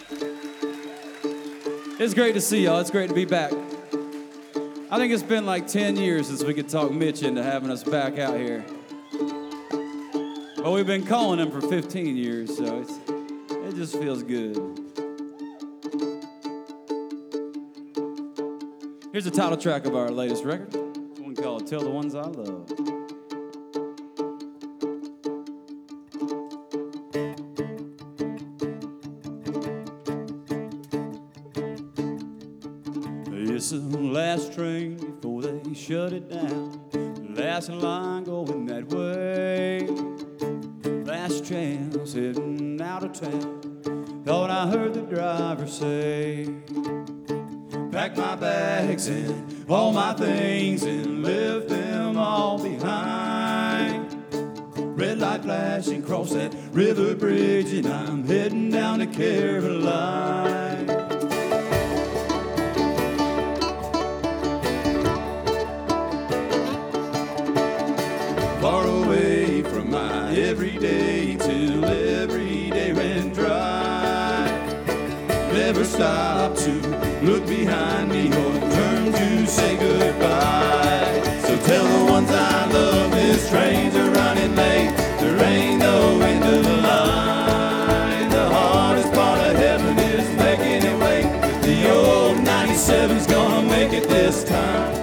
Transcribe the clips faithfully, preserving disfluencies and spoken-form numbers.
It's great to see y'all. It's great to be back. I think it's been like ten years since we could talk Mitch into having us back out here. Well, we've been calling him for fifteen years, so it's, it just feels good. Here's the title track of our latest record. It's one called Tell the Ones I Love. It's the last train before they shut it down. Last line going that way. Last chance heading out of town. Thought I heard the driver say, pack my bags and all my things and left them all behind. Red light flashing across that river bridge and I'm heading down to Caroline. Far away from my everyday till every day ran dry. Never stop to look behind me or turn to say goodbye. So tell the ones I love this trains are running late. There ain't no end to the line. The hardest part of heaven is making it wait. The old ninety-seven's gonna make it this time.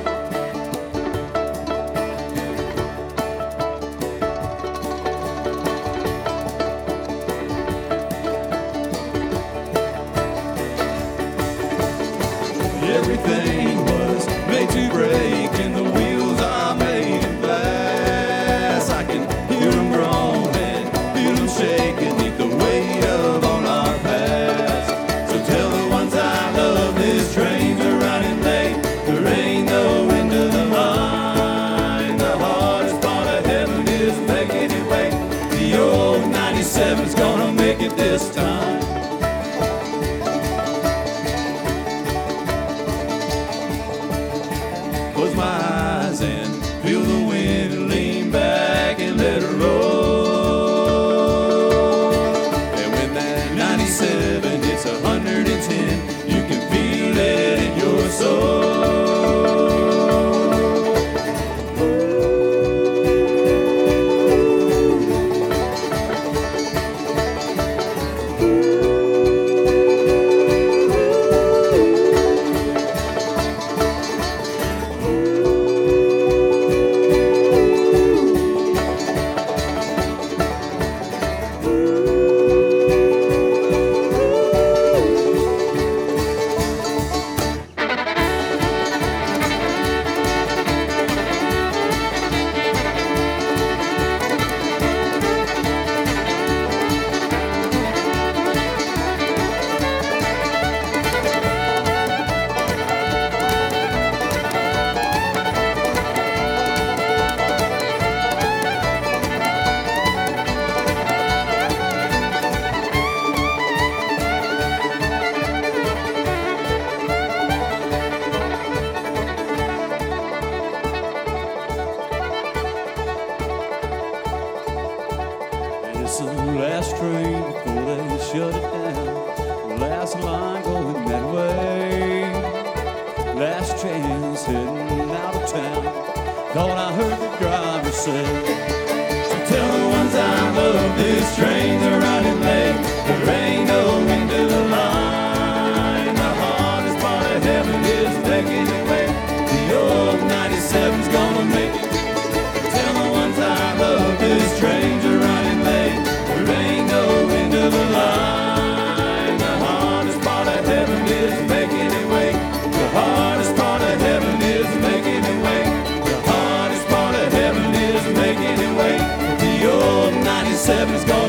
Everything was made to break and the wheels are made of glass. I can hear them groan and feel them shake beneath the weight of all our past. So tell the ones I love this trains are running late. There ain't no end to the line. The hardest part of heaven is making it wait. The old ninety-seven's gonna make it this time. Close my eyes and feel the wind and lean back and let it roll. And when that ninety-seven hits one hundred ten, you can feel it in your soul. It's the last train before they shut it down. Last line going that way. Last chance heading out of town. Thought I heard the driver say, so tell the ones I love this trains are running late. There ain't no end to the line. The hardest part of heaven is making it wait. The old ninety-seven's gonna make it. Tell the ones I love this trains are running late. There ain't no end to the line. The hardest part of heaven is making it wait. The hardest part of heaven is making it wait. The hardest part of heaven is making it wait. The old ninety-seven's gone.